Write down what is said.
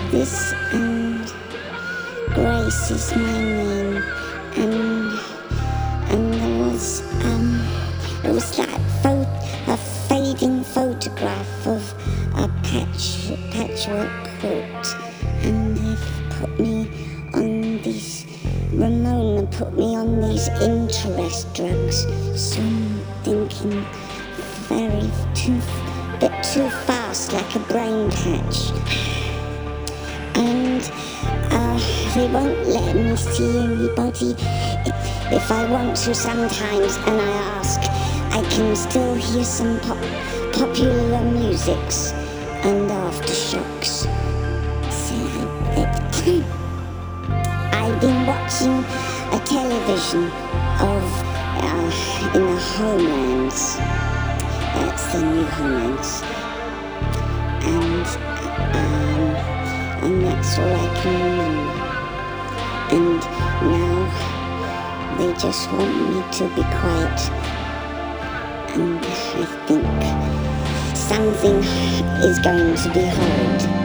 this, and Grace is my name, and there was a fading photograph of a patchwork quilt, and they've put me on these. Ramona put me on these interest drugs, so I'm thinking bit too fast, like a brain patch. And they won't let me see anybody. If I want to sometimes, and I ask, I can still hear some popular musics and aftershocks. So I've been watching a television of in the Homelands. That's the new Homelands, and that's all I can remember. And now they just want me to be quiet, and I think something is going to be heard.